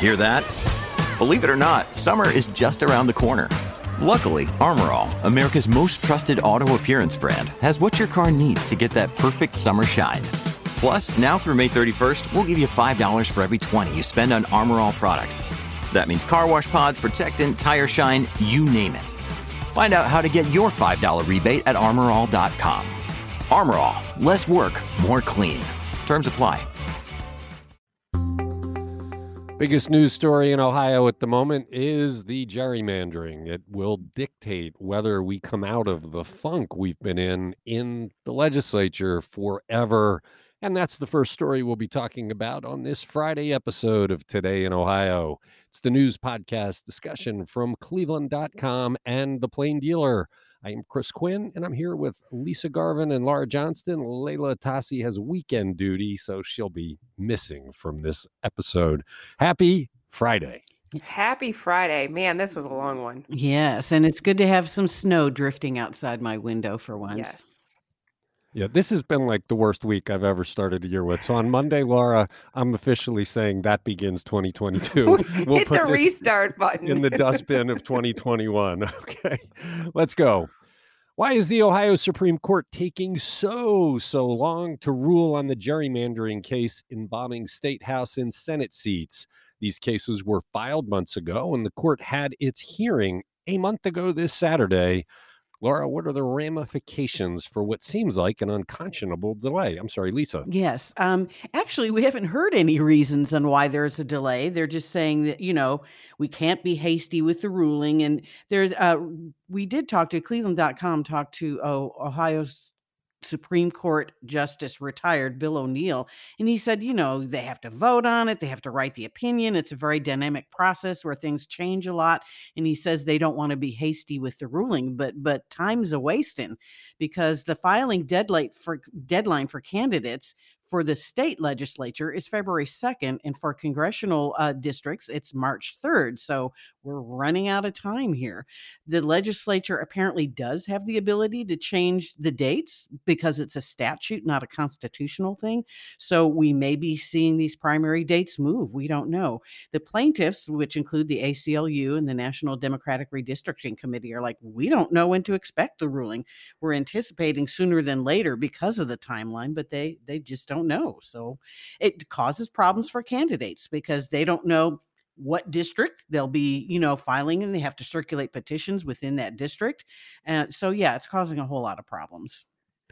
Hear that? Believe it or not, summer is just around the corner. Luckily, Armor All, America's most trusted auto appearance brand, has what your car needs to get that perfect summer shine. Plus, now through May 31st, we'll give you $5 for every $20 you spend on Armor All products. That means car wash pods, protectant, tire shine, you name it. Find out how to get your $5 rebate at armorall.com. Armor All, less work, more clean. Terms apply. Biggest news story in Ohio at the moment is the gerrymandering. It will dictate whether we come out of the funk we've been in the legislature forever. And that's the first story we'll be talking about on this Friday episode of Today in Ohio. It's the news podcast discussion from Cleveland.com and The Plain Dealer. I am Chris Quinn, and I'm here with Lisa Garvin and Laura Johnston. Layla Tassi has weekend duty, so she'll be missing from this episode. Happy Friday. Happy Friday. Man, this was a long one. Yes, and it's good to have some snow drifting outside my window for once. Yes. Yeah, this has been like the worst week I've ever started a year with. So on Monday, Laura, I'm officially saying that begins 2022. We'll Hit put the this restart button in the dustbin of 2021. Okay, let's go. Why is the Ohio Supreme Court taking so long to rule on the gerrymandering case involving state House and Senate seats? These cases were filed months ago, and the court had its hearing a month ago this Saturday. Laura, what are the ramifications for what seems like an unconscionable delay? I'm sorry, Lisa. Yes. Actually, we haven't heard any reasons on why there's a delay. They're just saying that, we can't be hasty with the ruling. And there's, we did talk to Cleveland.com, talked to Ohio's Supreme Court Justice retired Bill O'Neill. And he said, they have to vote on it. They have to write the opinion. It's a very dynamic process where things change a lot. And he says they don't want to be hasty with the ruling, but time's a wasting because the filing deadline for candidates for the state legislature is February 2nd. And for congressional districts, it's March 3rd. So we're running out of time here. The legislature apparently does have the ability to change the dates because it's a statute, not a constitutional thing. So we may be seeing these primary dates move. We don't know. The plaintiffs, which include the ACLU and the National Democratic Redistricting Committee, are like, we don't know when to expect the ruling. We're anticipating sooner than later because of the timeline, but they just don't know. So it causes problems for candidates because they don't know what district they'll be, filing, and they have to circulate petitions within that district. So yeah, it's causing a whole lot of problems.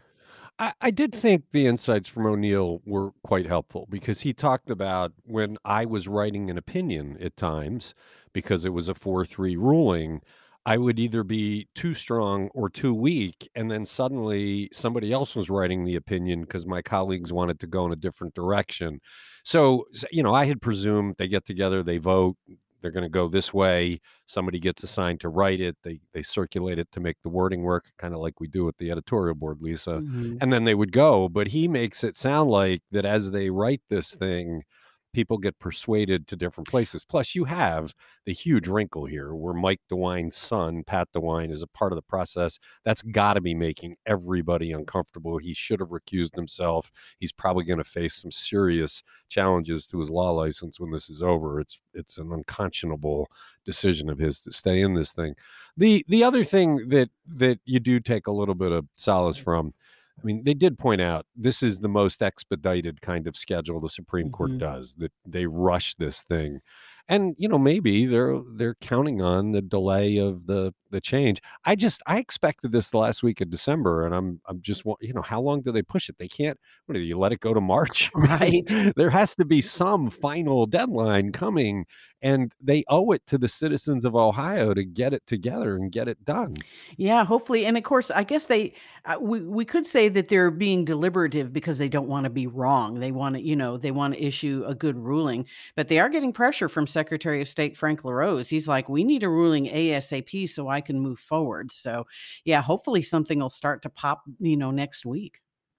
I did think the insights from O'Neill were quite helpful because he talked about when I was writing an opinion at times, because it was a 4-3 ruling, I would either be too strong or too weak. And then suddenly somebody else was writing the opinion because my colleagues wanted to go in a different direction. So, I had presumed they get together, they vote, they're going to go this way. Somebody gets assigned to write it. They circulate it to make the wording work, kind of like we do at the editorial board, Lisa. Mm-hmm. And then they would go. But he makes it sound like that as they write this thing, people get persuaded to different places. Plus, you have the huge wrinkle here where Mike DeWine's son, Pat DeWine, is a part of the process. That's got to be making everybody uncomfortable. He should have recused himself. He's probably going to face some serious challenges to his law license when this is over. It's an unconscionable decision of his to stay in this thing. The other thing that you do take a little bit of solace from, I mean, they did point out this is the most expedited kind of schedule the Supreme Court does, that they rush this thing. And, maybe they're counting on the delay of the change. I expected this the last week of December, and I'm just, how long do they push it? They can't, what do you let it go to March? Right. There has to be some final deadline coming, and they owe it to the citizens of Ohio to get it together and get it done. Yeah, hopefully. And of course, I guess we could say that they're being deliberative because they don't want to be wrong. They want to, they want to issue a good ruling, but they are getting pressure from Secretary of State Frank LaRose. He's like, we need a ruling ASAP so I can move forward. So yeah, hopefully something will start to pop, next week.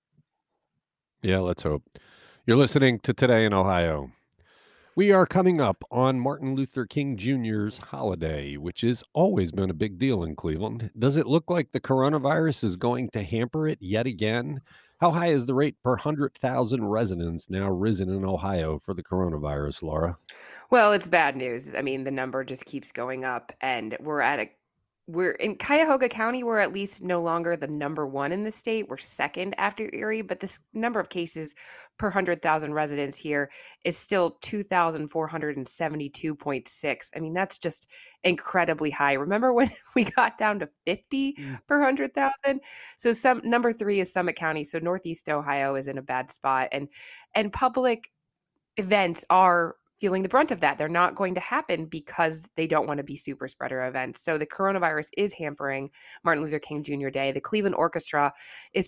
Yeah, let's hope. You're listening to Today in Ohio. We are coming up on Martin Luther King Jr.'s holiday, which has always been a big deal in Cleveland. Does it look like the coronavirus is going to hamper it yet again? How high is the rate per 100,000 residents now risen in Ohio for the coronavirus, Laura? Well, it's bad news. I mean, the number just keeps going up, and we're in Cuyahoga County. We're at least no longer the number one in the state. We're second after Erie, but this number of cases per 100,000 residents here is still 2,472.6. I mean, that's just incredibly high. Remember when we got down to 50 per 100,000? So number three is Summit County. So Northeast Ohio is in a bad spot, and public events are feeling the brunt of that. They're not going to happen because they don't want to be super spreader events. So the coronavirus is hampering Martin Luther King Jr. Day. The Cleveland Orchestra is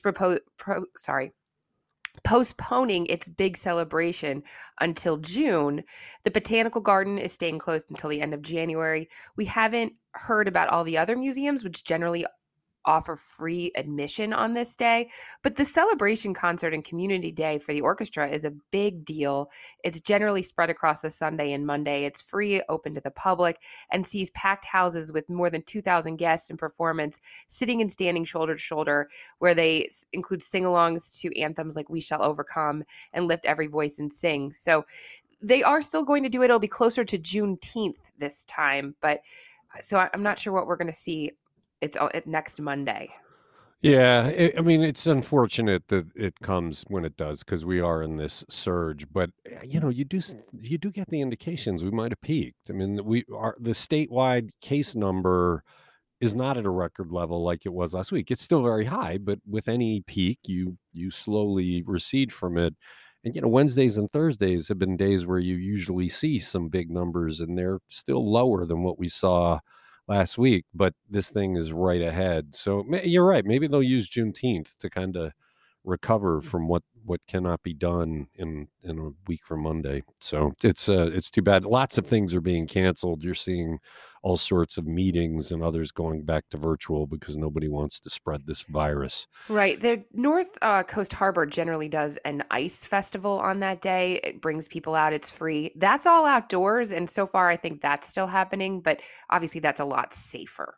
postponing its big celebration until June. The Botanical Garden is staying closed until the end of January. We haven't heard about all the other museums, which generally offer free admission on this day, but the celebration concert and community day for the orchestra is a big deal. It's generally spread across the Sunday and Monday. It's free, open to the public, and sees packed houses with more than 2,000 guests and performance, sitting and standing shoulder to shoulder, where they include sing-alongs to anthems like We Shall Overcome and Lift Every Voice and Sing. So they are still going to do it. It'll be closer to Juneteenth this time, but so I'm not sure what we're going to see. It's next Monday. Yeah, I mean, it's unfortunate that it comes when it does because we are in this surge. But you do get the indications we might have peaked. I mean, the statewide case number is not at a record level like it was last week. It's still very high, but with any peak, you slowly recede from it. And Wednesdays and Thursdays have been days where you usually see some big numbers, and they're still lower than what we saw last week, but this thing is right ahead. So you're right. Maybe they'll use Juneteenth to kind of recover from what cannot be done in a week from Monday. So it's too bad. Lots of things are being canceled. You're seeing all sorts of meetings and others going back to virtual because nobody wants to spread this virus. Right. The North Coast Harbor generally does an ice festival on that day. It brings people out. It's free. That's all outdoors. And so far, I think that's still happening. But obviously, that's a lot safer.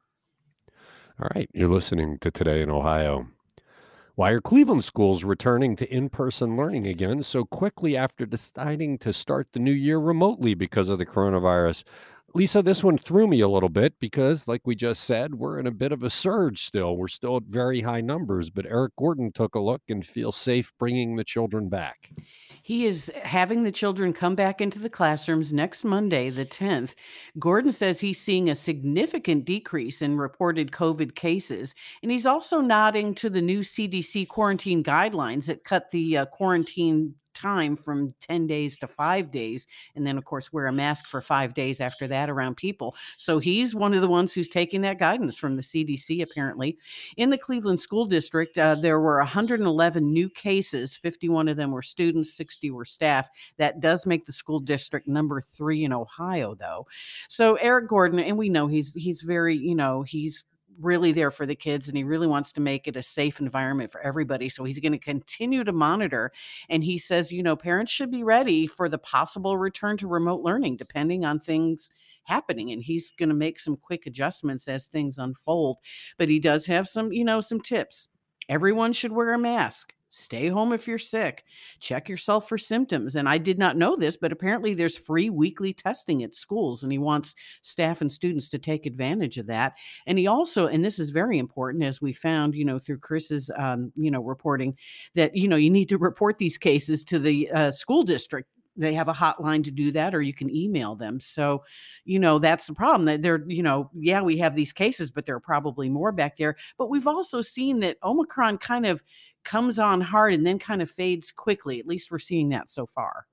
All right. You're listening to Today in Ohio. Why are Cleveland schools returning to in-person learning again so quickly after deciding to start the new year remotely because of the coronavirus? Lisa, this one threw me a little bit because, like we just said, we're in a bit of a surge still. We're still at very high numbers, but Eric Gordon took a look and feels safe bringing the children back. He is having the children come back into the classrooms next Monday, the 10th. Gordon says he's seeing a significant decrease in reported COVID cases, and he's also nodding to the new CDC quarantine guidelines that cut the quarantine time from 10 days to 5 days, and then of course wear a mask for 5 days after that around people. So he's one of the ones who's taking that guidance from the CDC. Apparently in the Cleveland School District, there were 111 new cases. 51 of them were students, 60 were staff. That does make the school district number 3 in Ohio, though. So Eric Gordon, and we know he's very, he's really there for the kids, and he really wants to make it a safe environment for everybody. So he's going to continue to monitor. And he says, parents should be ready for the possible return to remote learning, depending on things happening. And he's going to make some quick adjustments as things unfold. But he does have some tips. Everyone should wear a mask. Stay home if you're sick. Check yourself for symptoms. And I did not know this, but apparently there's free weekly testing at schools, and he wants staff and students to take advantage of that. And he also, and this is very important, as we found, through Chris's, reporting, that, you need to report these cases to the school district. They have a hotline to do that, or you can email them. So, that's the problem, that they're, we have these cases, but there are probably more back there. But we've also seen that Omicron kind of comes on hard and then kind of fades quickly. At least we're seeing that so far.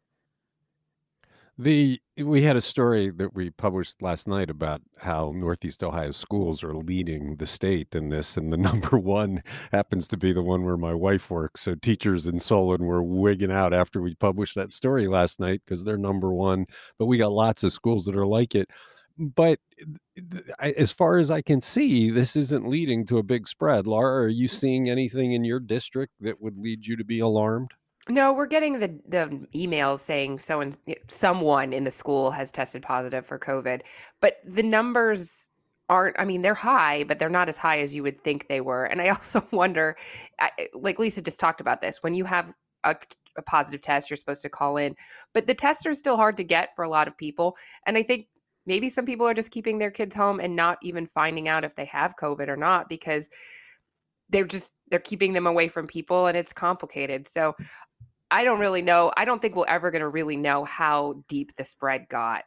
We had a story that we published last night about how Northeast Ohio schools are leading the state in this, and the number one happens to be the one where my wife works. So teachers in Solon were wigging out after we published that story last night because they're number one, but we got lots of schools that are like it. But as far as I can see, this isn't leading to a big spread. Laura, are you seeing anything in your district that would lead you to be alarmed? No, we're getting the emails saying someone in the school has tested positive for COVID, but the numbers aren't, I mean, they're high, but they're not as high as you would think they were. And I also wonder, like Lisa just talked about this, when you have a positive test, you're supposed to call in, but the tests are still hard to get for a lot of people. And I think maybe some people are just keeping their kids home and not even finding out if they have COVID or not, because they're keeping them away from people, and it's complicated. So I don't really know. I don't think we're ever going to really know how deep the spread got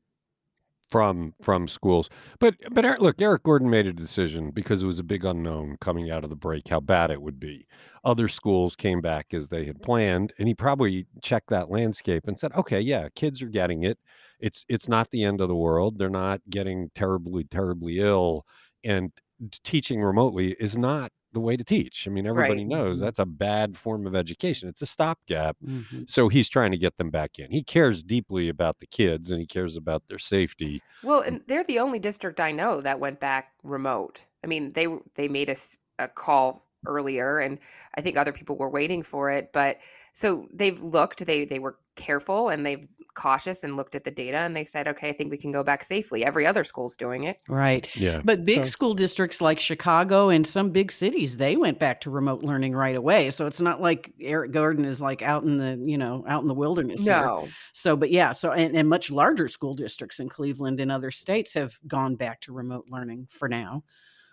from schools. But look, Eric Gordon made a decision because it was a big unknown coming out of the break how bad it would be. Other schools came back as they had planned, and he probably checked that landscape and said, okay, yeah, kids are getting it. It's not the end of the world. They're not getting terribly, terribly ill, and teaching remotely is not the way to teach. I mean, everybody Right. knows that's a bad form of education. It's a stopgap. Mhm. So he's trying to get them back in. He cares deeply about the kids, and he cares about their safety. Well, and they're the only district I know that went back remote. I mean, they made us a call earlier, and I think other people were waiting for it. But so they've looked, they were careful and they've cautious and looked at the data, and they said, okay, I think we can go back safely. Every other school's doing it. Right. Yeah. But big school districts like Chicago and some big cities, they went back to remote learning right away. So it's not like Eric Gordon is like out in the wilderness here. No. So, but yeah, and much larger school districts in Cleveland and other states have gone back to remote learning for now.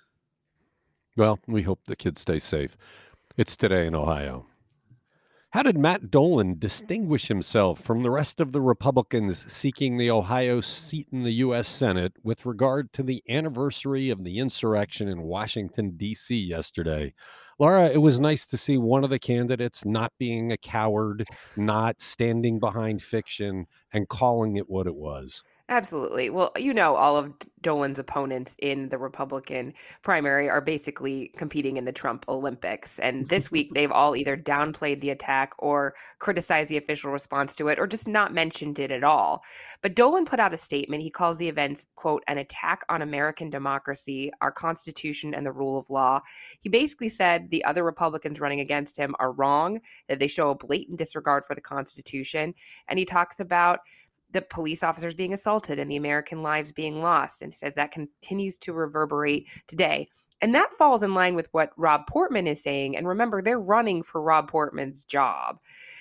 Well, we hope the kids stay safe. It's Today in Ohio. How did Matt Dolan distinguish himself from the rest of the Republicans seeking the Ohio seat in the U.S. Senate with regard to the anniversary of the insurrection in Washington, D.C. yesterday? Laura, it was nice to see one of the candidates not being a coward, not standing behind fiction, and calling it what it was. Absolutely. Well, all of Dolan's opponents in the Republican primary are basically competing in the Trump Olympics. And this week, they've all either downplayed the attack or criticized the official response to it or just not mentioned it at all. But Dolan put out a statement. He calls the events, quote, an attack on American democracy, our Constitution, and the rule of law. He basically said the other Republicans running against him are wrong, that they show a blatant disregard for the Constitution. And he talks about the police officers being assaulted and the American lives being lost, and says that continues to reverberate today. And that falls in line with what Rob Portman is saying. And remember, they're running for Rob Portman's job.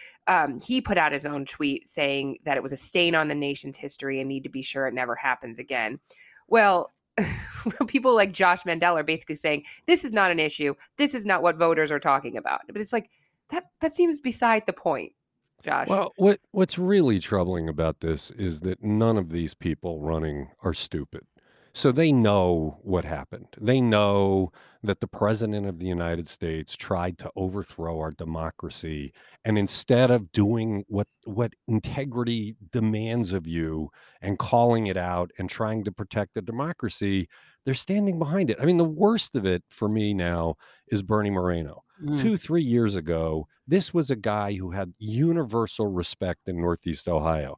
He put out his own tweet saying that it was a stain on the nation's history and need to be sure it never happens again. Well, people like Josh Mandel are basically saying, this is not an issue. This is not what voters are talking about. But it's like, that seems beside the point. Josh. Well, what's really troubling about this is that none of these people running are stupid. So they know what happened. They know that the president of the United States tried to overthrow our democracy. And instead of doing what integrity demands of you and calling it out and trying to protect the democracy, they're standing behind it. I mean, the worst of it for me now is Bernie Moreno. 2-3 years ago, this was a guy who had universal respect in Northeast Ohio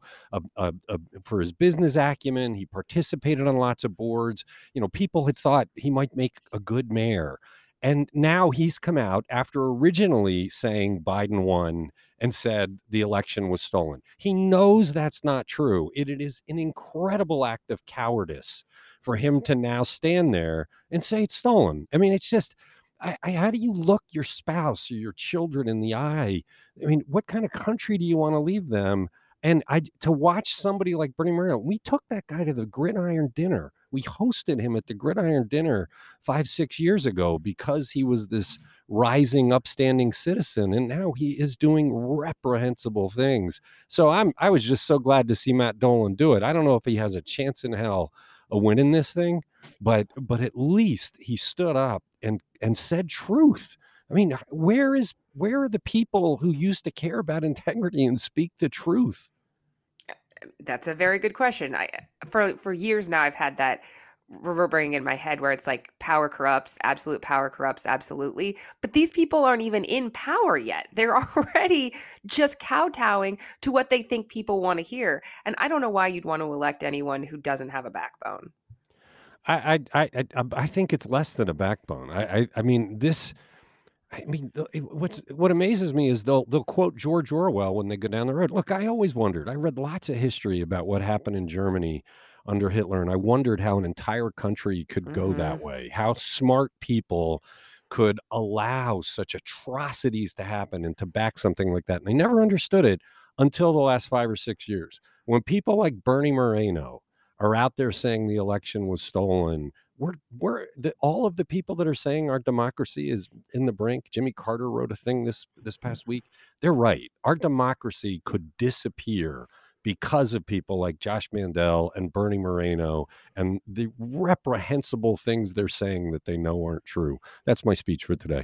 for his business acumen. He participated on lots of boards. People had thought he might make a good mayor. And now he's come out after originally saying Biden won and said the election was stolen. He knows that's not true. It is an incredible act of cowardice for him to now stand there and say it's stolen. I mean, it's just... how do you look your spouse or your children in the eye? I mean, what kind of country do you want to leave them? And to watch somebody like Bernie Moreno, we took that guy to the Gridiron Dinner. We hosted him at the Gridiron Dinner 5-6 years ago because he was this rising, upstanding citizen. And now he is doing reprehensible things. So I was just so glad to see Matt Dolan do it. I don't know if he has a chance in hell of winning this thing, but at least he stood up and said truth. I mean, where are the people who used to care about integrity and speak the truth? That's a very good question. For years now, I've had that reverberating in my head where it's like power corrupts, absolute power corrupts, absolutely. But these people aren't even in power yet. They're already just kowtowing to what they think people want to hear. And I don't know why you'd want to elect anyone who doesn't have a backbone. I think it's less than a backbone. I mean, what amazes me is they'll quote George Orwell when they go down the road. Look, I always wondered. I read lots of history about what happened in Germany under Hitler. And I wondered how an entire country could go that way, how smart people could allow such atrocities to happen and to back something like that. And I never understood it until the last 5 or 6 years. When people like Bernie Moreno are out there saying the election was stolen, all of the people that are saying our democracy is in the brink. Jimmy Carter wrote a thing this past week. They're right. Our democracy could disappear because of people like Josh Mandel and Bernie Moreno and the reprehensible things they're saying that they know aren't true. That's my speech for today.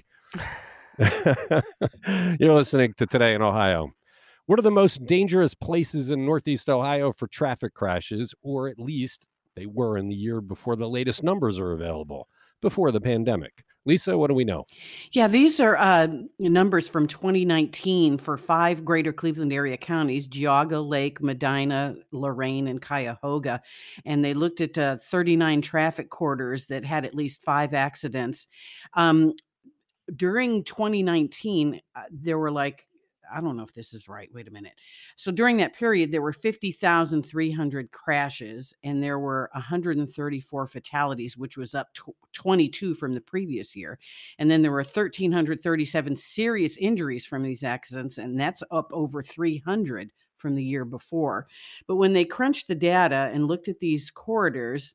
You're listening to Today in Ohio. What are the most dangerous places in Northeast Ohio for traffic crashes, or at least they were in the year before the latest numbers are available, before the pandemic? Lisa, what do we know? Yeah, these are numbers from 2019 for 5 greater Cleveland area counties: Geauga, Lake, Medina, Lorain, and Cuyahoga. And they looked at 39 traffic corridors that had at least 5 accidents. During 2019, there were I don't know if this is right. Wait a minute. So during that period, there were 50,300 crashes and there were 134 fatalities, which was up 22 from the previous year. And then there were 1,337 serious injuries from these accidents, and that's up over 300 from the year before. But when they crunched the data and looked at these corridors,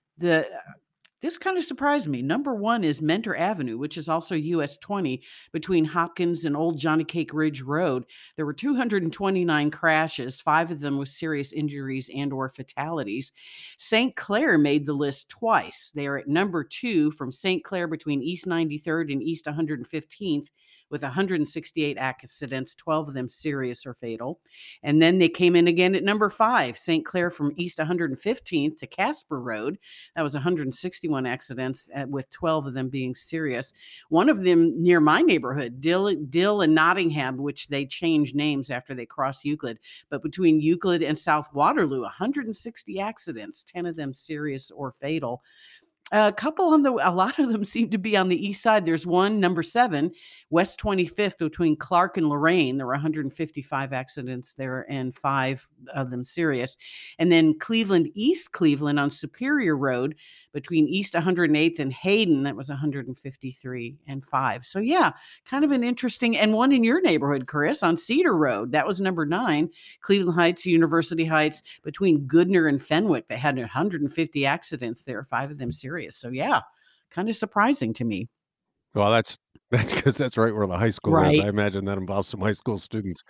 this kind of surprised me. Number 1 is Mentor Avenue, which is also US 20, between Hopkins and Old Johnny Cake Ridge Road. There were 229 crashes, 5 of them with serious injuries and or fatalities. St. Clair made the list twice. They are at number 2 from St. Clair between East 93rd and East 115th, with 168 accidents, 12 of them serious or fatal. And then they came in again at number 5, St. Clair from East 115th to Casper Road. That was 161 accidents, with 12 of them being serious. One of them near my neighborhood, Dill and Nottingham, which they changed names after they crossed Euclid. But between Euclid and South Waterloo, 160 accidents, 10 of them serious or fatal. A lot of them seem to be on the east side. There's one, number 7, West 25th, between Clark and Lorain. There were 155 accidents there and 5 of them serious. And then East Cleveland on Superior Road between East 108th and Hayden, that was 153 and 5. So yeah, kind of an interesting, and one in your neighborhood, Chris, on Cedar Road. That was number 9, Cleveland Heights, University Heights, between Goodner and Fenwick. They had 150 accidents there, 5 of them serious. So yeah, kind of surprising to me. Well, that's because that's right where the high school is. I imagine that involves some high school students.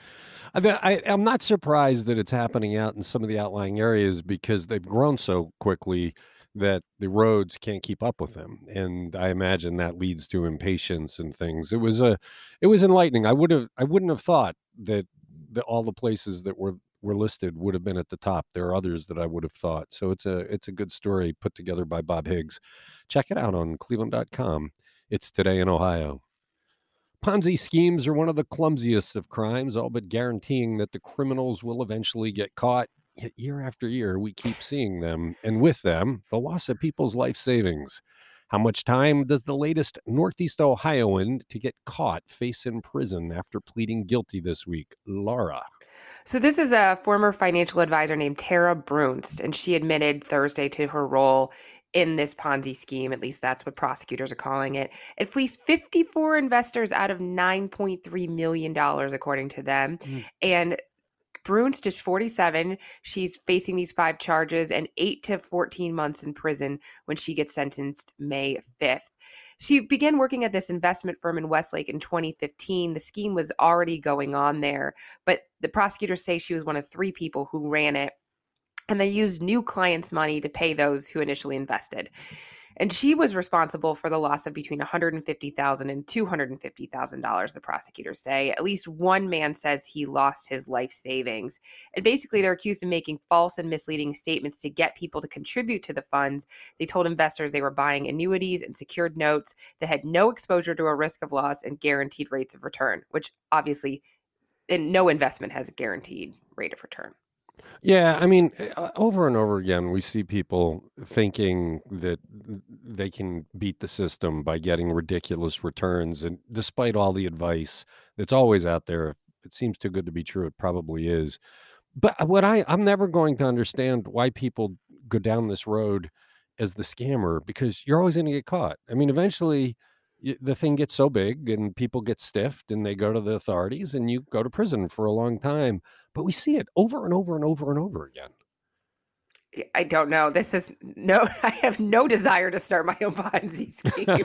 I'm not surprised that it's happening out in some of the outlying areas because they've grown so quickly that the roads can't keep up with them. And I imagine that leads to impatience and things. It was enlightening. I wouldn't have thought that all the places that were listed would have been at the top. There are others that I would have thought. So it's a good story put together by Bob Higgs. Check it out on cleveland.com. It's Today in Ohio. Ponzi schemes are one of the clumsiest of crimes, all but guaranteeing that the criminals will eventually get caught. Yet year after year, we keep seeing them, and with them, the loss of people's life savings. How much time does the latest Northeast Ohioan to get caught face in prison after pleading guilty this week? Laura. So this is a former financial advisor named Tara Brunst, and she admitted Thursday to her role in this Ponzi scheme. At least that's what prosecutors are calling it. It fleeced 54 investors out of $9.3 million, according to them. And Brunst is 47. She's facing these 5 charges and 8 to 14 months in prison when she gets sentenced May 5th. She began working at this investment firm in Westlake in 2015. The scheme was already going on there, but the prosecutors say she was one of 3 people who ran it, and they used new clients' money to pay those who initially invested. And she was responsible for the loss of between $150,000 and $250,000, the prosecutors say. At least one man says he lost his life savings. And basically, they're accused of making false and misleading statements to get people to contribute to the funds. They told investors they were buying annuities and secured notes that had no exposure to a risk of loss and guaranteed rates of return, which obviously no investment has a guaranteed rate of return. Yeah, I mean, over and over again, we see people thinking that they can beat the system by getting ridiculous returns. And despite all the advice that's always out there, if it seems too good to be true, it probably is. But I'm never going to understand why people go down this road as the scammer, because you're always going to get caught. I mean, eventually the thing gets so big and people get stiffed and they go to the authorities and you go to prison for a long time. But we see it over and over and over and over again. I don't know. This is no, I have no desire to start my own Ponzi scheme.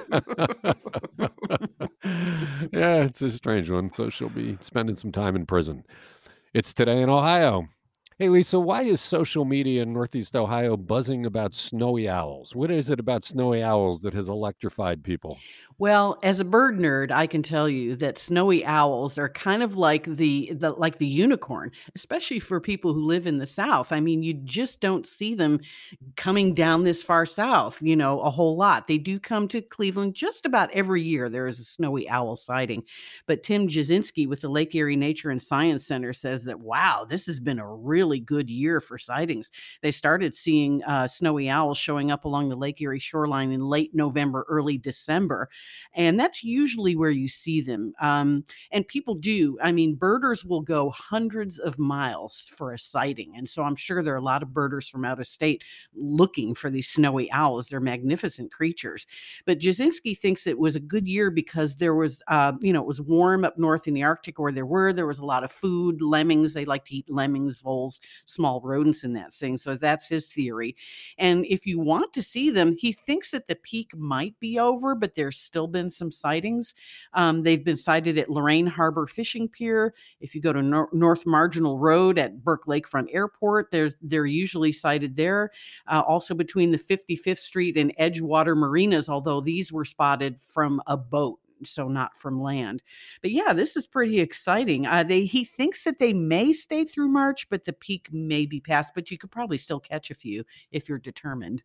Yeah, it's a strange one. So she'll be spending some time in prison. It's Today in Ohio. Hey, Lisa, why is social media in Northeast Ohio buzzing about snowy owls? What is it about snowy owls that has electrified people? Well, as a bird nerd, I can tell you that snowy owls are kind of like the unicorn, especially for people who live in the South. I mean, you just don't see them coming down this far south, a whole lot. They do come to Cleveland just about every year. There is a snowy owl sighting. But Tim Jasinski with the Lake Erie Nature and Science Center says that, wow, this has been a really good year for sightings. They started seeing snowy owls showing up along the Lake Erie shoreline in late November, early December. And that's usually where you see them. And people do. I mean, birders will go hundreds of miles for a sighting. And so I'm sure there are a lot of birders from out of state looking for these snowy owls. They're magnificent creatures. But Jasinski thinks it was a good year because there was, it was warm up north in the Arctic where there was a lot of food, lemmings. They like to eat lemmings, voles, small rodents in that thing. So that's his theory. And if you want to see them, he thinks that the peak might be over, but there's still been some sightings. They've been sighted at Lorraine Harbor Fishing Pier. If you go to North Marginal Road at Burke Lakefront Airport, they're usually sighted there. Also between the 55th Street and Edgewater Marinas, although these were spotted from a boat, so not from land. But yeah, this is pretty exciting. He thinks that they may stay through March, but the peak may be past, but you could probably still catch a few if you're determined.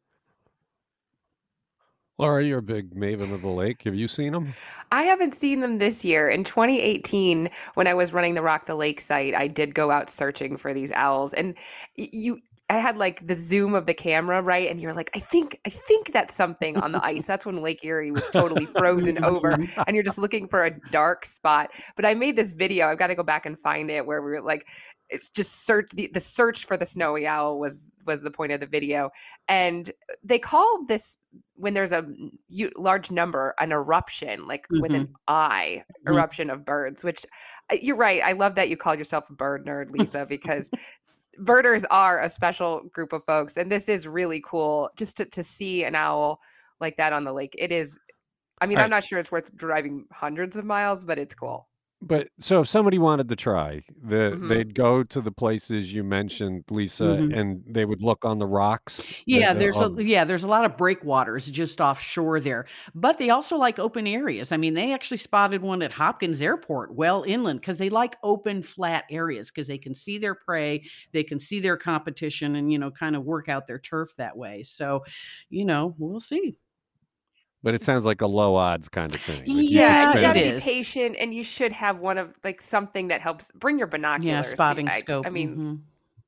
Laura, you're a big maven of the lake. Have you seen them? I haven't seen them this year. In 2018, when I was running the Rock the Lake site, I did go out searching for these owls. And I had like the zoom of the camera, right? And you're like, I think that's something on the ice. That's when Lake Erie was totally frozen over. And you're just looking for a dark spot. But I made this video. I've got to go back and find it, where we were like, it's just the search for the snowy owl was the point of the video. And they call this, when there's a large number, an eruption, like with an I, eruption of birds, which you're right. I love that you called yourself a bird nerd, Lisa, because birders are a special group of folks. And this is really cool just to see an owl like that on the lake. It is, I mean, I'm not sure it's worth driving hundreds of miles, but it's cool. But so if somebody wanted to try, they'd go to the places you mentioned, Lisa, and they would look on the rocks. Yeah, there's a lot of breakwaters just offshore there, but they also like open areas. I mean, they actually spotted one at Hopkins Airport, well inland, because they like open, flat areas because they can see their prey, they can see their competition, and kind of work out their turf that way. So, we'll see. But it sounds like a low odds kind of thing. Yeah, you got to be patient, and you should have one of like something that helps. Bring your binoculars. Yeah, spotting scope. I mean,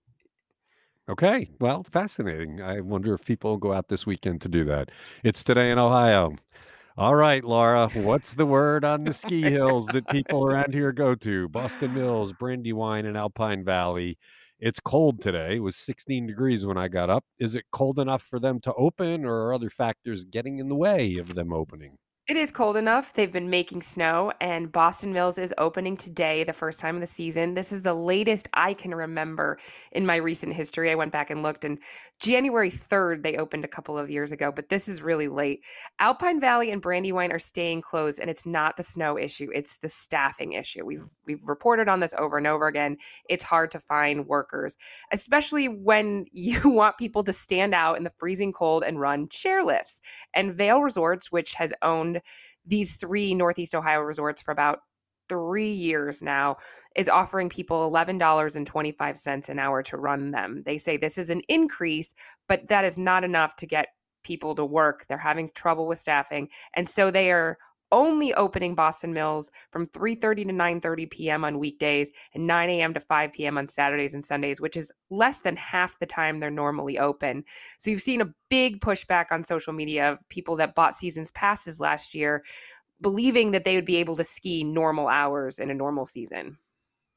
okay, well, fascinating. I wonder if people will go out this weekend to do that. It's Today in Ohio. All right, Laura, what's the word on the ski hills that people around here go to? Boston Mills, Brandywine, and Alpine Valley. It's cold today. It was 16 degrees when I got up. Is it cold enough for them to open, or are other factors getting in the way of them opening? It is cold enough. They've been making snow, and Boston Mills is opening today, the first time of the season. This is the latest I can remember in my recent history. I went back and looked, and January 3rd, they opened a couple of years ago, but this is really late. Alpine Valley and Brandywine are staying closed, and it's not the snow issue. It's the staffing issue. We've reported on this over and over again. It's hard to find workers, especially when you want people to stand out in the freezing cold and run chairlifts. And Vail Resorts, which has owned these 3 Northeast Ohio resorts for about 3 years now, is offering people $11.25 an hour to run them. They say this is an increase, but that is not enough to get people to work. They're having trouble with staffing. And so they are only opening Boston Mills from 3:30 to 9:30 p.m. on weekdays and 9 a.m. to 5 p.m. on Saturdays and Sundays, which is less than half the time they're normally open. So you've seen a big pushback on social media of people that bought seasons passes last year, believing that they would be able to ski normal hours in a normal season.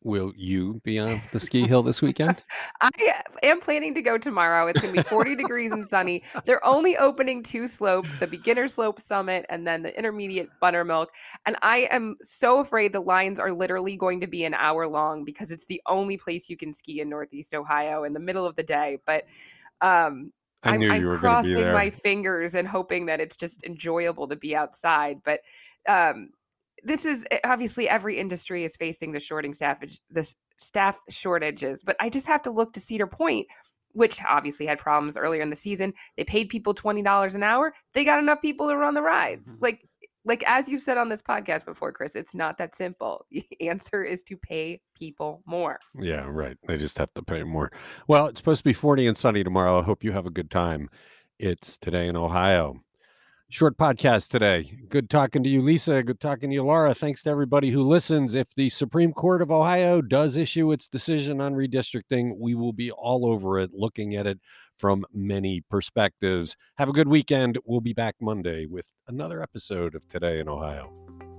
Will you be on the ski hill this weekend? I am planning to go tomorrow. It's going to be 40 degrees and sunny. They're only opening 2 slopes, the beginner slope summit and then the intermediate buttermilk. And I am so afraid the lines are literally going to be an hour long because it's the only place you can ski in Northeast Ohio in the middle of the day. But I'm crossing my fingers and hoping that it's just enjoyable to be outside. But this is obviously every industry is facing the staff shortages, but I just have to look to Cedar Point, which obviously had problems earlier in the season. They paid people $20 an hour. They got enough people to run the rides. Like as you've said on this podcast before, Chris, it's not that simple. The answer is to pay people more. Yeah, right. They just have to pay more. Well, it's supposed to be 40 and sunny tomorrow. I hope you have a good time. It's Today in Ohio. Short podcast today. Good talking to you, Lisa. Good talking to you, Laura. Thanks to everybody who listens. If the Supreme Court of Ohio does issue its decision on redistricting, we will be all over it, looking at it from many perspectives. Have a good weekend. We'll be back Monday with another episode of Today in Ohio.